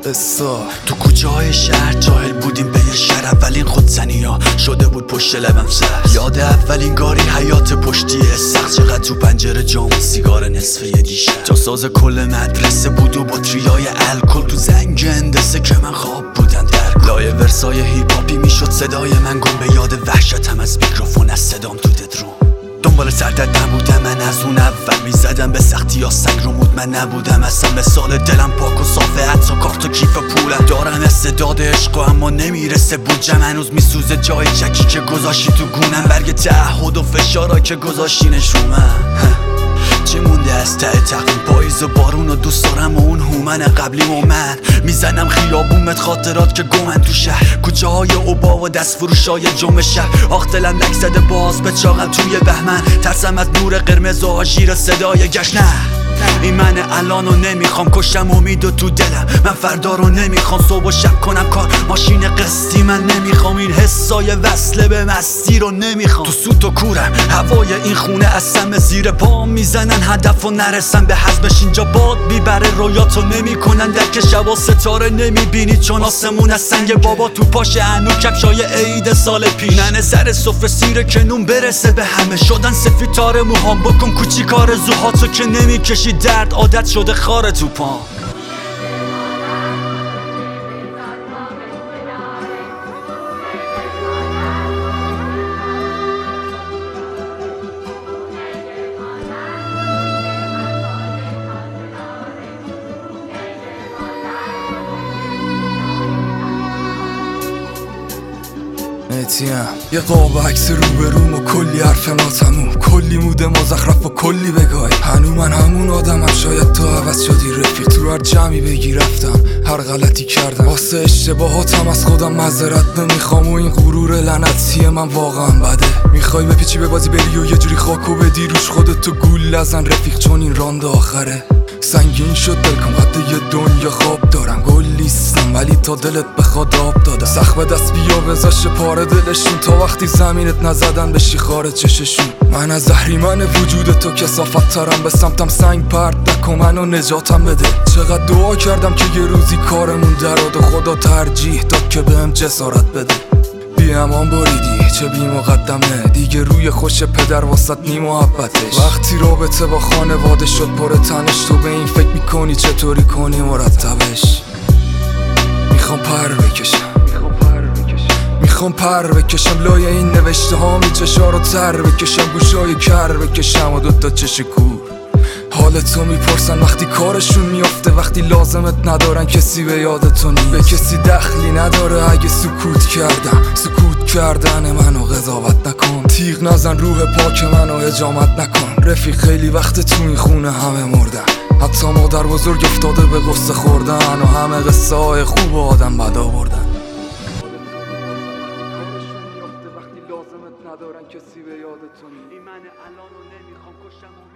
تو کوچه های شهر جاهل بودیم به یه شهر، اولین خودزنی ها شده بود پشت لبم سر. یاد اولین گاری حیات پشتیه سخت، چقدر تو پنجره جام سیگار نصفه یه دیشب. جاساز کل مدرسه بود و بطریای الکل تو زنگ اندسه که من خواب بودن در لایه ورسای هیپ هاپی میشد صدای من گم به یاد وحشتم از میکروفون، از صدام تو ددروم. دنبال سردرد نبودم من از اون اول، میزدم به سختی یا سنگ رو مود من نبودم اصلا. به سال دلم پاک و صافه، حتی کارت و کیف پولم دارم استعداد عشق اما نمیرسه بودجم. هنوز میسوزه جای چکی که گذاشتی تو گونم، برگ تعهد و فشارا که گذاشتی نشومم. چی مونده از ته تقویم؟ پاییز و بارون و دوست دارم و اون هومن قبلی و من میزنم خیابومت خاطرات که گمن تو شهر، کوچه های اوبا و دست فروشای جمعه شهر. آخ دلم لک زده باز به چاقم توی بهمن، ترسم از نور قرمز و آژیر صدای گشت. نه این من الانو نمیخوام، کشتم امید و تو دلم من فردا رو نمیخوام. صبح و شب کنم کار ماشین قسطی من نمیخوام، این حسای وصله به مستی رو نمیخوام. تو سوت و کورم هوای این خونه از سم زیر پام میزنن هدف و نرسم به حزبش. اینجا باد میبره رویاتو نمیکنن درک شب و ستاره نمیبینی چون آسمون از سنگ بابا تو پاش هنو کفشای عید سال پیش. ننه سر سفره سیر که نون برسه به همه، شدن سفیدتار موهام بکن کوچی کار زوهاتو که نمیکشی درد عادت شده خاره تو پام. یه قاب عکس روبروم و کلی حرف ناتموم، کلی موده مزخرف و کلی بگاهی. هنو من همون آدمم، شاید تو عوض شدی رفیق. تو هر جمعی بگی رفتم، هر غلطی کردم، واسه اشتباهاتم از خودم معذرت نمیخوام. و این غرور لعنتی من واقعا بده. میخوای بپیچی به بازی بری و یه جوری خاکو بدی روش، خودتو گول نزن رفیق چون این راند آخره. سنگین شد دلکم قد یه دنیا خواب دارم، گل نیستم ولی تا دلت بخواد آب دادم. سخت به دست بیا بذاش پاره دلشون، تا وقتی زمینت نزدن بشی خارج چششون. من از اهریمن وجود تو کثافت ترم، به سمتم سنگ پرت نکن منو نجاتم بده. چقدر دعا کردم که یه روزی کارمون دراد و خدا ترجیح داد که بهم جسارت بده. بی امان بریدی چه بی مقدمه، دیگه روی خوش پدر واسط نی محبتش. وقتی رابطه با خانواده شد پر تنش، تو به این فکر میکنی چطوری کنی مرتبش. میخوام پر بکشم لای این نوشته ها، می چشا رو تر بکشم، گوشای کر بکشم و دوتا چش کور. حال تو میپرسن وقتی کارشون میافته، وقتی لازمت ندارن کسی به یادتون نیست. به کسی دخلی نداره اگه سکوت کردن منو قضاوت نکن. تیغ نزن روح پاک منو هجامت نکن. رفیق خیلی وقت تو این خونه همه مردن، حتی مادر بزرگ افتاده به قصه خوردن، و همه قصه های خوب آدم بد آوردن. ندارن کسی به یادتون. این من الانو نمیخوام، کشتم